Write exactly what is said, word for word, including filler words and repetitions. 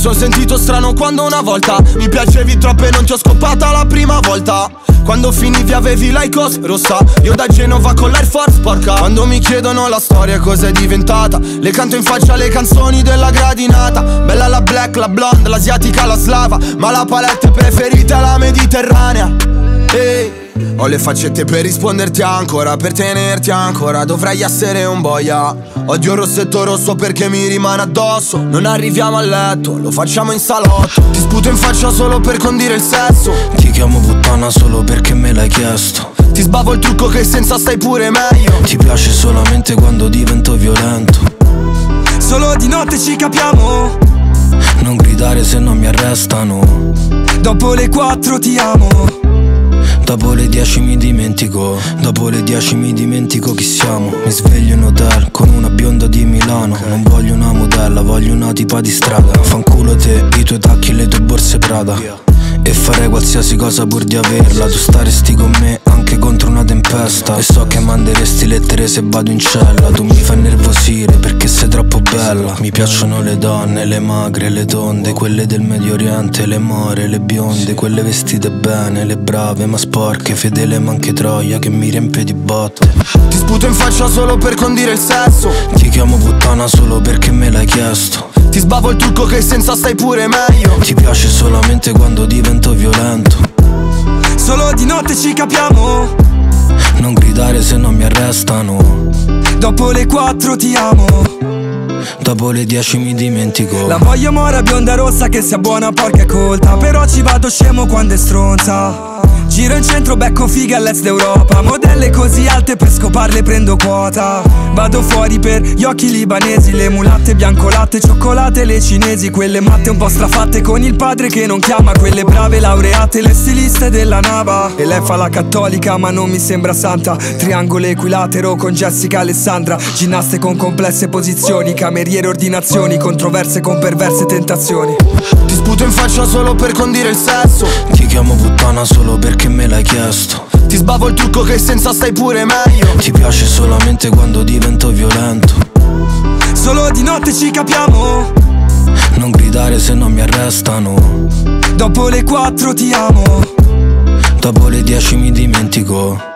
son sentito strano quando una volta mi piacevi troppo e non ti ho scoppata la prima volta. Quando finivi avevi l'Aicos rossa, io da Genova con l'Air Force porca. Quando mi chiedono la storia cosa è diventata, le canto in faccia le canzoni della gradinata. Bella la black, la blonde, l'asiatica, la slava, ma la palette preferita è la mediterranea. Ehi, ho le faccette per risponderti ancora, per tenerti ancora, dovrei essere un boia. Odio il rossetto rosso perché mi rimane addosso. Non arriviamo a letto, lo facciamo in salotto. Ti sputo in faccia solo per condire il sesso. Ti chiamo puttana solo perché me l'hai chiesto. Ti sbavo il trucco che senza stai pure meglio. Ti piace solamente quando divento violento. Solo di notte ci capiamo. Non gridare se non mi arrestano. Dopo le quattro ti amo. Dopo le dieci mi dimentico, dopo le dieci mi dimentico chi siamo. Mi sveglio in hotel con una bionda di Milano. Non voglio una modella, voglio una tipa di strada. Fanculo te, i tuoi tacchi e le tue borse Prada. E farei qualsiasi cosa pur di averla. Tu staresti con me anche contro una tempesta. E so che manderesti lettere se vado in cella. Tu mi fai nervosire perché sei troppo bella. Mi piacciono le donne, le magre, le tonde, quelle del Medio Oriente, le more, le bionde, quelle vestite bene, le brave ma sporche, fedele ma anche troia che mi riempie di botte. Ti sputo in faccia solo per condire il sesso. Ti chiamo puttana solo perché me l'hai chiesto. Ti sbavo il trucco che senza stai pure meglio. Ti piace solamente quando divento violento. Solo di notte ci capiamo. Non gridare se non mi arrestano. Dopo le quattro ti amo. Dopo le dieci mi dimentico. La voglio mora bionda rossa che sia buona porca e colta. Però ci vado scemo quando è stronza. Giro in centro, becco fighe all'est d'Europa. Modelle così alte per scoparle prendo quota. Vado fuori per gli occhi libanesi, le mulatte bianco latte, cioccolate le cinesi. Quelle matte un po' strafatte con il padre che non chiama. Quelle brave laureate, le stiliste della Nava. E lei fa la cattolica ma non mi sembra santa. Triangolo equilatero con Jessica Alessandra. Ginnaste con complesse posizioni, cameriere ordinazioni, controverse con perverse tentazioni. Ti sputo in faccia solo per condire il sesso. Ti chiamo puttana solo perché me l'hai chiesto. Ti sbavo il trucco che senza stai pure meglio. Ti piace solamente quando divento violento. Solo di notte ci capiamo. Non gridare se non mi arrestano. Dopo le quattro ti amo. Dopo le dieci mi dimentico.